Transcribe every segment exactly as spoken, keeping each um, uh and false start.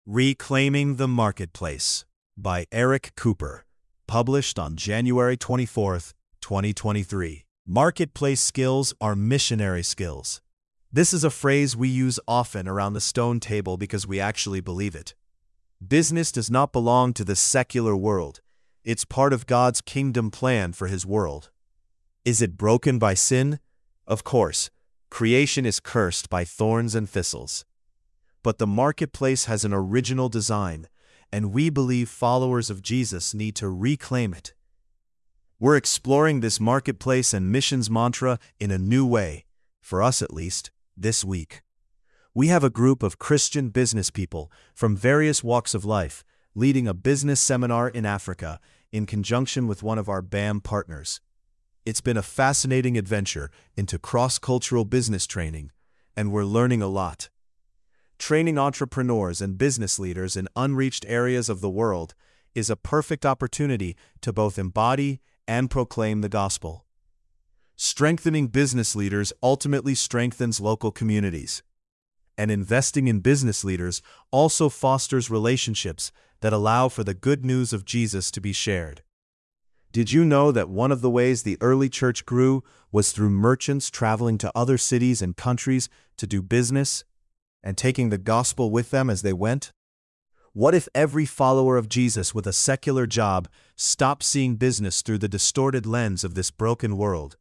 Reclaiming the Marketplace by Eric Cooper, published on January twenty-fourth, twenty twenty-three. Marketplace skills are missionary skills. This is a phrase we use often around the stone table because we actually believe it. Business does not belong to the secular world. It's part of God's kingdom plan for His world. Is it broken by sin? Of course. Creation is cursed by thorns and thistles. But the marketplace has an original design, and we believe followers of Jesus need to reclaim it. We're exploring this marketplace and missions mantra in a new way, for us at least, this week. We have a group of Christian business people from various walks of life leading a business seminar in Africa in conjunction with one of our B A M partners. It's been a fascinating adventure into cross-cultural business training, and we're learning a lot. Training entrepreneurs and business leaders in unreached areas of the world is a perfect opportunity to both embody and proclaim the gospel. Strengthening business leaders ultimately strengthens local communities. And investing in business leaders also fosters relationships that allow for the good news of Jesus to be shared. Did you know that one of the ways the early church grew was through merchants traveling to other cities and countries to do business and taking the gospel with them as they went? What if every follower of Jesus with a secular job stopped seeing business through the distorted lens of this broken world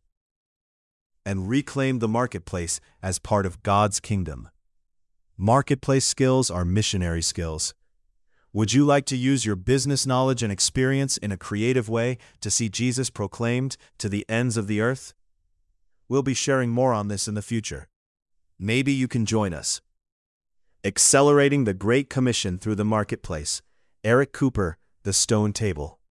and reclaimed the marketplace as part of God's kingdom? Marketplace skills are missionary skills. Would you like to use your business knowledge and experience in a creative way to see Jesus proclaimed to the ends of the earth? We'll be sharing more on this in the future. Maybe you can join us. Accelerating the Great Commission through the Marketplace. Eric Cooper, The Stone Table.